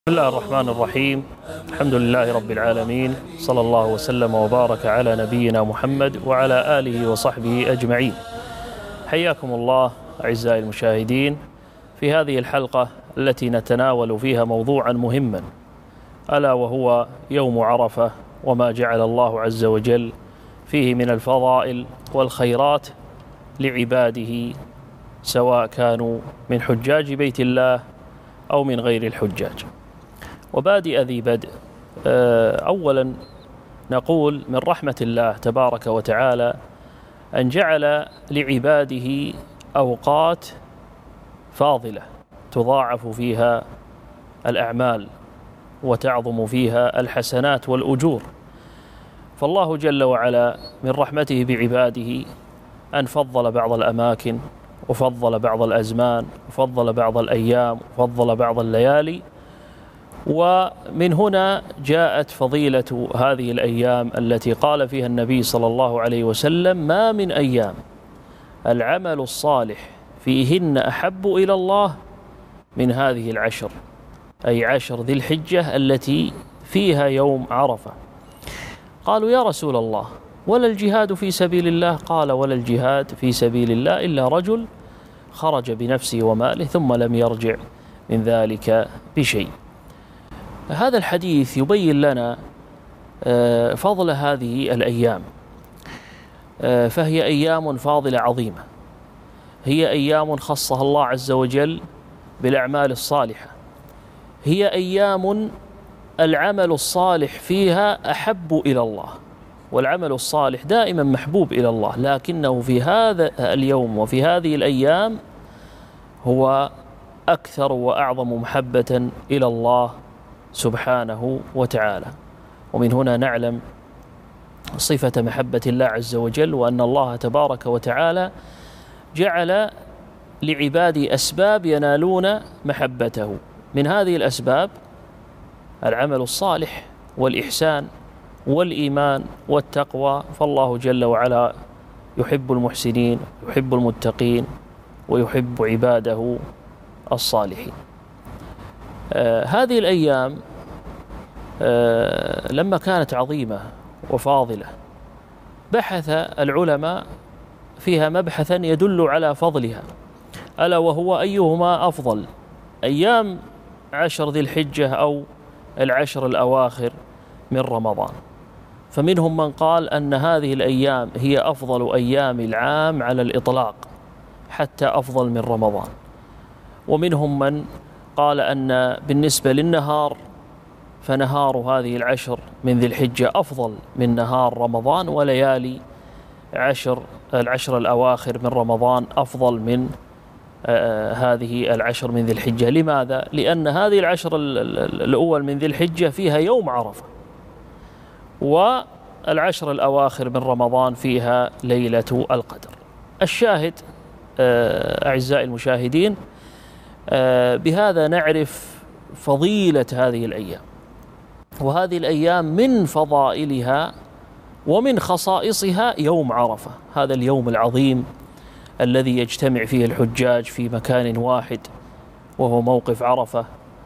بسم الله الرحمن الرحيم. الحمد لله رب العالمين، صلى الله وسلم وبارك على نبينا محمد وعلى آله وصحبه أجمعين. حياكم الله أعزائي المشاهدين في هذه الحلقة التي نتناول فيها موضوعا مهما، ألا وهو يوم عرفة وما جعل الله عز وجل فيه من الفضائل والخيرات لعباده، سواء كانوا من حجاج بيت الله أو من غير الحجاج. وبادئ ذي بدء، أولا نقول من رحمة الله تبارك وتعالى أن جعل لعباده أوقات فاضلة تضاعف فيها الأعمال وتعظم فيها الحسنات والأجور. فالله جل وعلا من رحمته بعباده أن فضل بعض الأماكن وفضل بعض الأزمان وفضل بعض الأيام وفضل بعض الليالي، ومن هنا جاءت فضيلة هذه الأيام التي قال فيها النبي صلى الله عليه وسلم: ما من أيام العمل الصالح فيهن أحب إلى الله من هذه العشر، أي عشر ذي الحجة التي فيها يوم عرفة. قالوا: يا رسول الله، ولا الجهاد في سبيل الله؟ قال: ولا الجهاد في سبيل الله إلا رجل خرج بنفسه وماله ثم لم يرجع من ذلك بشيء. هذا الحديث يبين لنا فضل هذه الأيام، فهي أيام فاضلة عظيمة، هي أيام خصها الله عز وجل بالأعمال الصالحة، هي أيام العمل الصالح فيها أحب إلى الله، والعمل الصالح دائما محبوب إلى الله، لكنه في هذا اليوم وفي هذه الأيام هو أكثر وأعظم محبة إلى الله سبحانه وتعالى. ومن هنا نعلم صفة محبة الله عز وجل، وأن الله تبارك وتعالى جعل لعباده أسباب ينالون محبته، من هذه الأسباب العمل الصالح والإحسان والإيمان والتقوى. فالله جل وعلا يحب المحسنين، يحب المتقين، ويحب عباده الصالحين. هذه الأيام لما كانت عظيمة وفاضلة بحث العلماء فيها مبحثا يدل على فضلها، ألا وهو أيهما أفضل، أيام عشر ذي الحجة أو العشر الأواخر من رمضان. فمنهم من قال أن هذه الأيام هي أفضل أيام العام على الإطلاق، حتى أفضل من رمضان. ومنهم من قال أن بالنسبة للنهار فنهار هذه العشر من ذي الحجة أفضل من نهار رمضان، وليالي العشر الأواخر من رمضان أفضل من هذه العشر من ذي الحجة. لماذا؟ لأن هذه العشر الأول من ذي الحجة فيها يوم عرفة، والعشر الأواخر من رمضان فيها ليلة القدر. الشاهد أعزائي المشاهدين، بهذا نعرف فضيلة هذه الأيام، وهذه الأيام من فضائلها ومن خصائصها يوم عرفة، هذا اليوم العظيم الذي يجتمع فيه الحجاج في مكان واحد وهو موقف عرفة.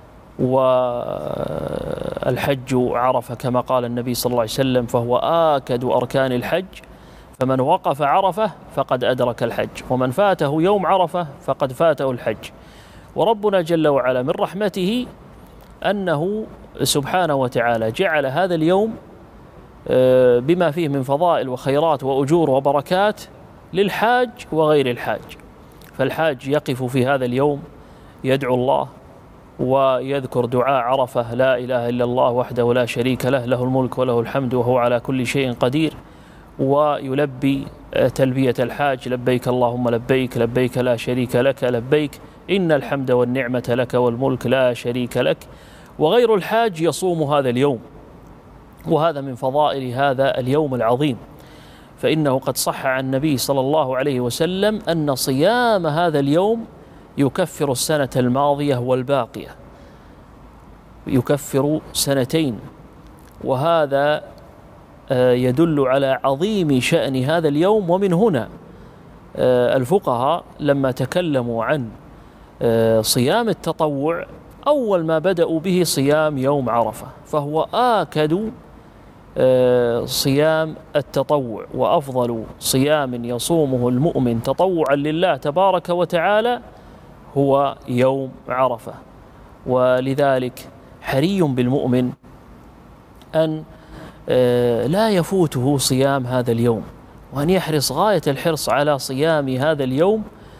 والحج عرفة كما قال النبي صلى الله عليه وسلم: فهو آكد أركان الحج، فمن وقف عرفة فقد أدرك الحج، ومن فاته يوم عرفة فقد فاته الحج. وربنا جل وعلا من رحمته أنه سبحانه وتعالى جعل هذا اليوم بما فيه من فضائل وخيرات وأجور وبركات للحاج وغير الحاج. فالحاج يقف في هذا اليوم يدعو الله ويذكر دعاء عرفة: لا إله إلا الله وحده لا شريك له، له الملك وله الحمد وهو على كل شيء قدير، ويلبي تلبية الحاج: لبيك اللهم لبيك، لبيك لا شريك لك لبيك، إن الحمد والنعمة لك والملك لا شريك لك. وغير الحاج يصوم هذا اليوم، وهذا من فضائل هذا اليوم العظيم، فإنه قد صح عن النبي صلى الله عليه وسلم أن صيام هذا اليوم يكفر السنة الماضية والباقية، يكفر سنتين. وهذا يدل على عظيم شأن هذا اليوم. ومن هنا الفقهاء لما تكلموا عن صيام التطوع أول ما بدأوا به صيام يوم عرفة، فهو آكد صيام التطوع، وأفضل صيام يصومه المؤمن تطوعا لله تبارك وتعالى هو يوم عرفة. ولذلك حري بالمؤمن أن لا يفوته صيام هذا اليوم، وأن يحرص غاية الحرص على صيام هذا اليوم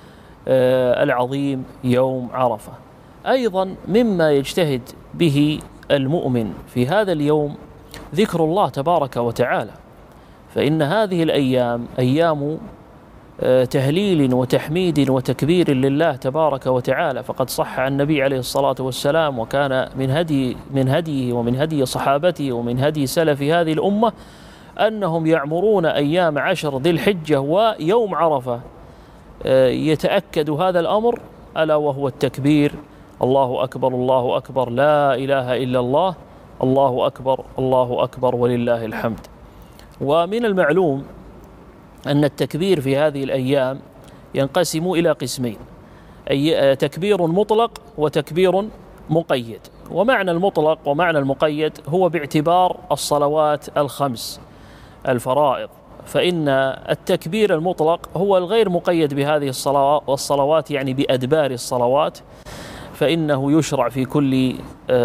العظيم يوم عرفة. أيضا مما يجتهد به المؤمن في هذا اليوم ذكر الله تبارك وتعالى، فإن هذه الأيام أيام تهليل وتحميد وتكبير لله تبارك وتعالى، فقد صح عن النبي عليه الصلاة والسلام، وكان من هديه ومن هدي صحابته ومن هدي سلف هذه الأمة أنهم يعمرون أيام 10 ذي الحجة ويوم عرفة يتأكد هذا الأمر، ألا وهو التكبير: الله أكبر الله أكبر، لا إله إلا الله، الله أكبر الله أكبر ولله الحمد. ومن المعلوم أن التكبير في هذه الأيام ينقسم إلى قسمين: أي تكبير مطلق وتكبير مقيد. ومعنى المطلق ومعنى المقيد هو باعتبار الصلوات الخمس الفرائض، فإن التكبير المطلق هو الغير مقيد بهذه الصلوات، يعني بأدبار الصلوات، فإنه يشرع في كل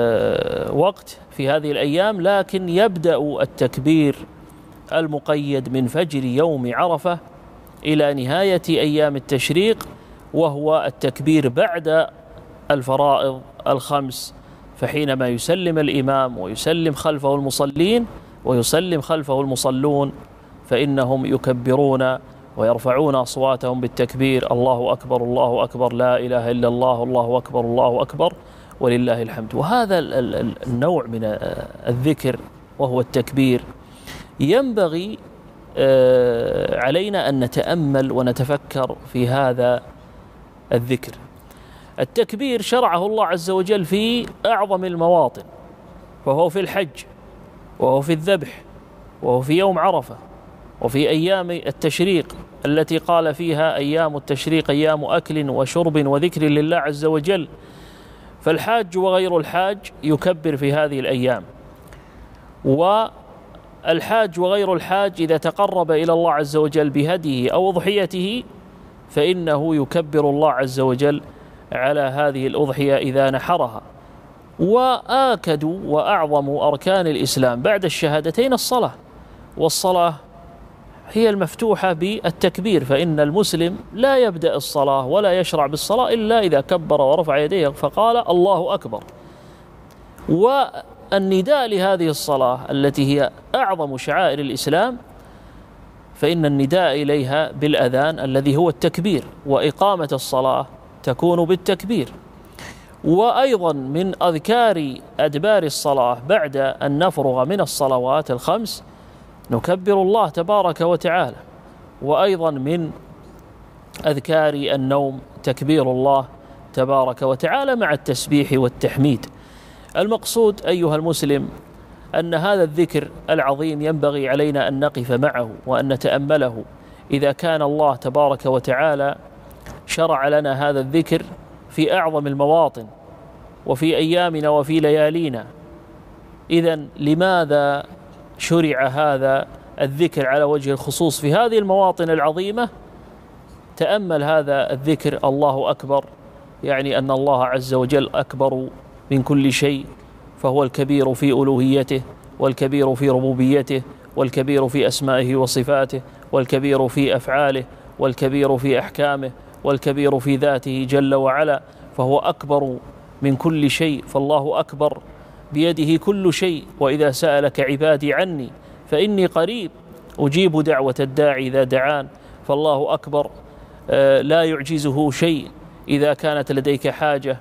وقت في هذه الأيام، لكن يبدأ التكبير المقيد من فجر يوم عرفة إلى نهاية أيام التشريق، وهو التكبير بعد الفرائض الخمس. فحينما يسلم الإمام ويسلم خلفه المصلين ويسلم خلفه المصلون فإنهم يكبرون ويرفعون أصواتهم بالتكبير: الله أكبر الله أكبر، لا إله إلا الله، الله أكبر الله أكبر ولله الحمد. وهذا النوع من الذكر وهو التكبير ينبغي علينا أن نتأمل ونتفكر في هذا الذكر. التكبير شرعه الله عز وجل في أعظم المواطن، فهو في الحج، وهو في الذبح، وهو في يوم عرفة، وفي أيام التشريق التي قال فيها أيام التشريق أيام أكل وشرب وذكر لله عز وجل. فالحاج وغير الحاج يكبر في هذه الأيام، والحاج وغير الحاج إذا تقرب إلى الله عز وجل بهديه أو أضحيته فإنه يكبر الله عز وجل على هذه الأضحية إذا نحرها. وآكد وأعظم أركان الإسلام بعد الشهادتين الصلاة، والصلاة هي المفتوحة بالتكبير، فإن المسلم لا يبدأ الصلاة ولا يشرع بالصلاة إلا إذا كبر ورفع يديه فقال الله أكبر. والنداء لهذه الصلاة التي هي أعظم شعائر الإسلام فإن النداء إليها بالأذان الذي هو التكبير، وإقامة الصلاة تكون بالتكبير. وأيضا من أذكار أدبار الصلاة بعد أن نفرغ من الصلوات الخمس نكبر الله تبارك وتعالى. وأيضا من أذكار النوم تكبير الله تبارك وتعالى مع التسبيح والتحميد. المقصود أيها المسلم أن هذا الذكر العظيم ينبغي علينا أن نقف معه وأن نتأمله، إذا كان الله تبارك وتعالى شرع لنا هذا الذكر في أعظم المواطن وفي أيامنا وفي ليالينا، إذن لماذا شرع هذا الذكر على وجه الخصوص في هذه المواطن العظيمة؟ تأمل هذا الذكر: الله أكبر، يعني أن الله عز وجل أكبر من كل شيء، فهو الكبير في ألوهيته، والكبير في ربوبيته، والكبير في أسمائه وصفاته، والكبير في أفعاله، والكبير في أحكامه، والكبير في ذاته جل وعلا، فهو أكبر من كل شيء، فالله أكبر، بيده كل شيء. وإذا سألك عبادي عني فإني قريب أجيب دعوة الداعي إذا دعان، فالله أكبر، لا يعجزه شيء. إذا كانت لديك حاجة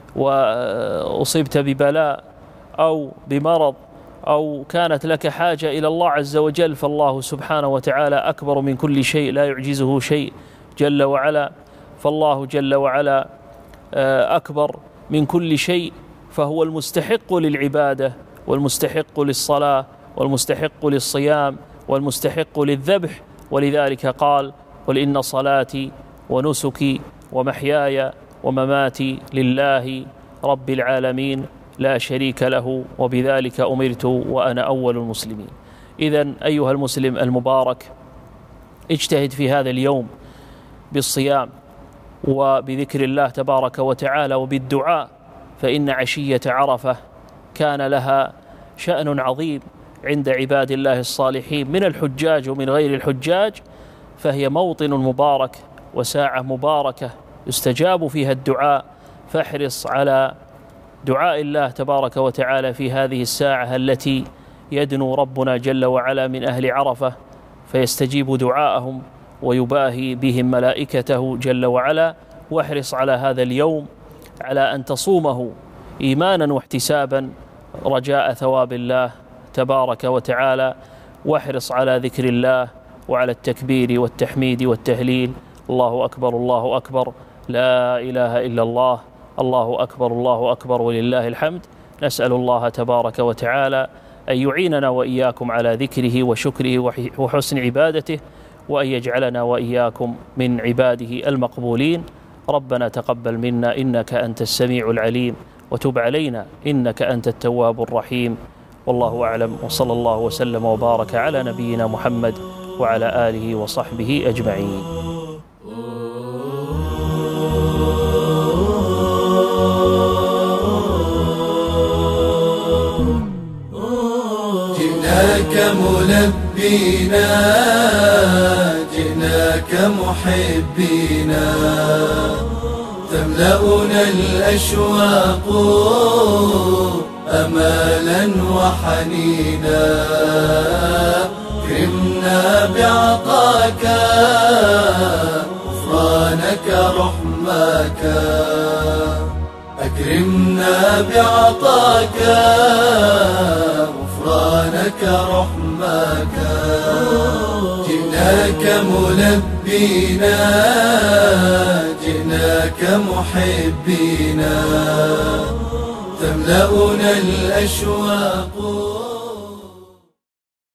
وأصبت ببلاء أو بمرض أو كانت لك حاجة إلى الله عز وجل فالله سبحانه وتعالى أكبر من كل شيء، لا يعجزه شيء جل وعلا، فالله جل وعلا أكبر من كل شيء، فهو المستحق للعبادة والمستحق للصلاة والمستحق للصيام والمستحق للذبح. ولذلك قال: قل إن صلاتي ونسكي ومحياي ومماتي لله رب العالمين لا شريك له، وبذلك أمرت وأنا أول المسلمين. إذن أيها المسلم المبارك، اجتهد في هذا اليوم بالصيام وبذكر الله تبارك وتعالى وبالدعاء، فإن عشية عرفة كان لها شأن عظيم عند عباد الله الصالحين من الحجاج ومن غير الحجاج، فهي موطن مبارك وساعة مباركة يستجاب فيها الدعاء، فاحرص على دعاء الله تبارك وتعالى في هذه الساعة التي يدنو ربنا جل وعلا من أهل عرفة فيستجيب دعاءهم ويباهي بهم ملائكته جل وعلا. واحرص على هذا اليوم على أن تصومه إيمانا واحتسابا رجاء ثواب الله تبارك وتعالى، واحرص على ذكر الله وعلى التكبير والتحميد والتهليل، الله أكبر الله أكبر، لا إله إلا الله، الله أكبر الله أكبر، ولله الحمد. نسأل الله تبارك وتعالى أن يعيننا وإياكم على ذكره وشكره وحسن عبادته، وأن يجعلنا وإياكم من عباده المقبولين. ربنا تقبل منا إنك أنت السميع العليم، وتب علينا إنك أنت التواب الرحيم. والله أعلم، وصلى الله وسلم وبارك على نبينا محمد وعلى آله وصحبه أجمعين. جئناك ملبينا، جئناك محبينا، تملأنا الأشواق أمالا وحنينا، كرمنا بعطاك غفرانك رحماك، أكرمنا بعطاك غفرانك رحماك. جئناك ملبينا، جئناك محبينا، تملأنا الأشواق